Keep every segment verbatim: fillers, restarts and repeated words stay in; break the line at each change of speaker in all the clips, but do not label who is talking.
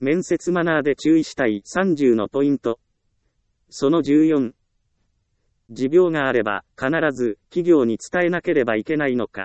面接マナーで注意したいさんじゅうのポイント。そのじゅうよん。持病があれば、必ず、企業に伝えなければいけないのか。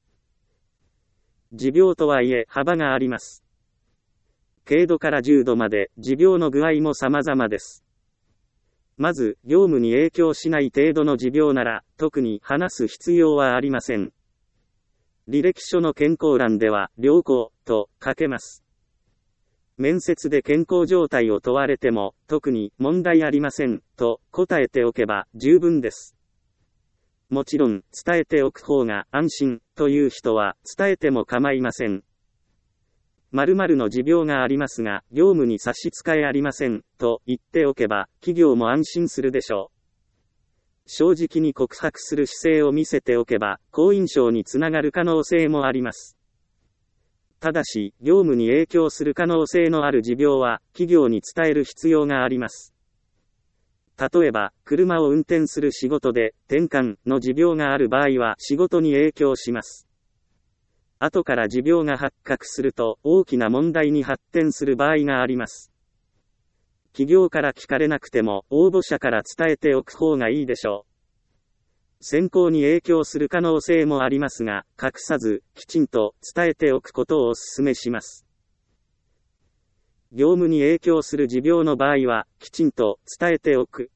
持病とはいえ、幅があります。軽度から重度まで、持病の具合も様々です。まず、業務に影響しない程度の持病なら、特に話す必要はありません。履歴書の健康欄では、良好、と書けます。面接で健康状態を問われても、特に問題ありません、と答えておけば十分です。もちろん、伝えておく方が安心、という人は、伝えても構いません。〇〇の持病がありますが、業務に差し支えありません、と言っておけば、企業も安心するでしょう。正直に告白する姿勢を見せておけば、好印象につながる可能性もあります。ただし、業務に影響する可能性のある持病は、企業に伝える必要があります。例えば、車を運転する仕事で、転換の持病がある場合は、仕事に影響します。後から持病が発覚すると、大きな問題に発展する場合があります。企業から聞かれなくても、応募者から伝えておく方がいいでしょう。選考に影響する可能性もありますが、隠さず、きちんと伝えておくことをお勧めします。業務に影響する持病の場合は、きちんと伝えておく。